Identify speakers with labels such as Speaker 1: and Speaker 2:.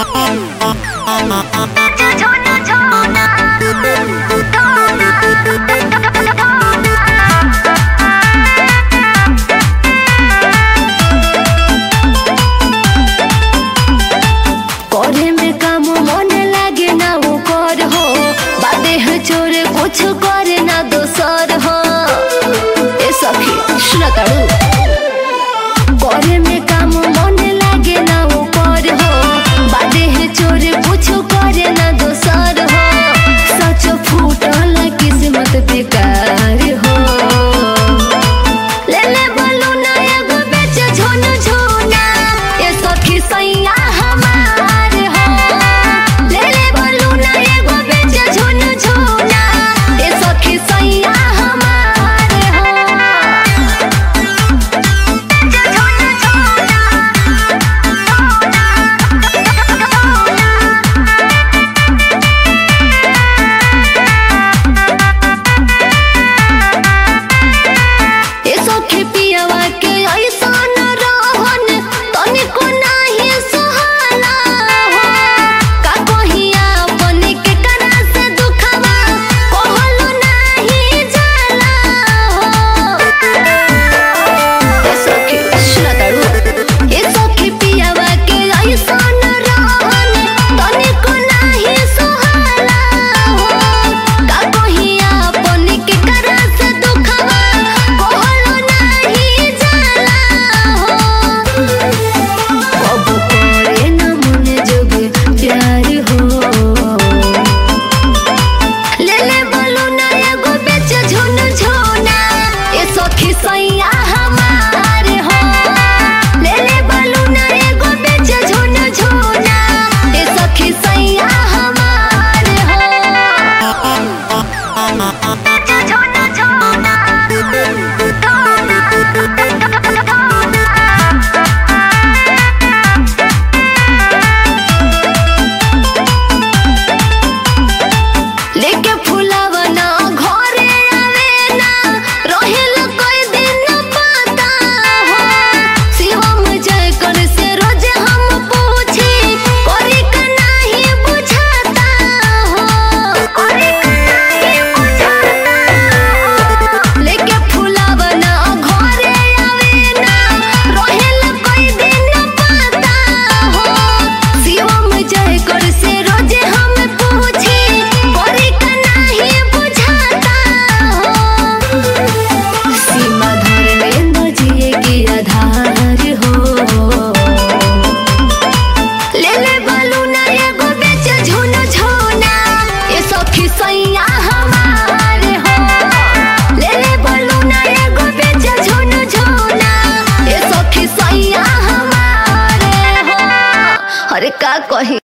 Speaker 1: कुछ करे ना दोसर हो ए सखी सुना तारू करे में काम मन लागे ना ऊपर हो बादे है चोर कुछ करे ना दोसर हो सच फूटल किस्मत बेकार हो ले ले बोलू ना एगो बेच झोन झोना ए सखी सैया हमार हो ले ले बोलू ना एगो बेच झोन झोना सैया हमारे हो ए सखी पियवा के ऐसा न रहन तनिको नाही सुहाला हो का कहिया बन के करा से दुखवा कहलो नाही जाला हो ए सखी सुना तारू ए सखी पियवा के ऐसा न रहन तनिको नाही सुहाला हो का कहिया बन के करा से दुखवा कहलो नाही जाला हो कब करे न मन जग प्यार हो ले ले बोलू ना एगो बेच झोन झोना ए सखी सैया हमार हो ले ले बोलू ना एगो बेच झोन झोना ए सखी सैया हमार हो झोन झोना लेके फुलावा ना घरे आवे ना रहेल कोई दिन पता हो शिवम जय कर से रोज हम पूछी करी का नहीं बुझाता हो करी का नहीं बुझाता हो लेके फुलावा ना घरे आवे ना रहेल कोई दिन पता हो शिवम जय कर से रोज हम पूछी करी का नहीं बुझाता हो सीमा धर्मेंद्र जिए की आधार हो ले ले बोलू ना एगो बेच झोन झोना ए सखी सैया हमार हो ले ले बोलू ना एगो बेच झोन झोना ए सखी सैया हमार हो अरे का कही।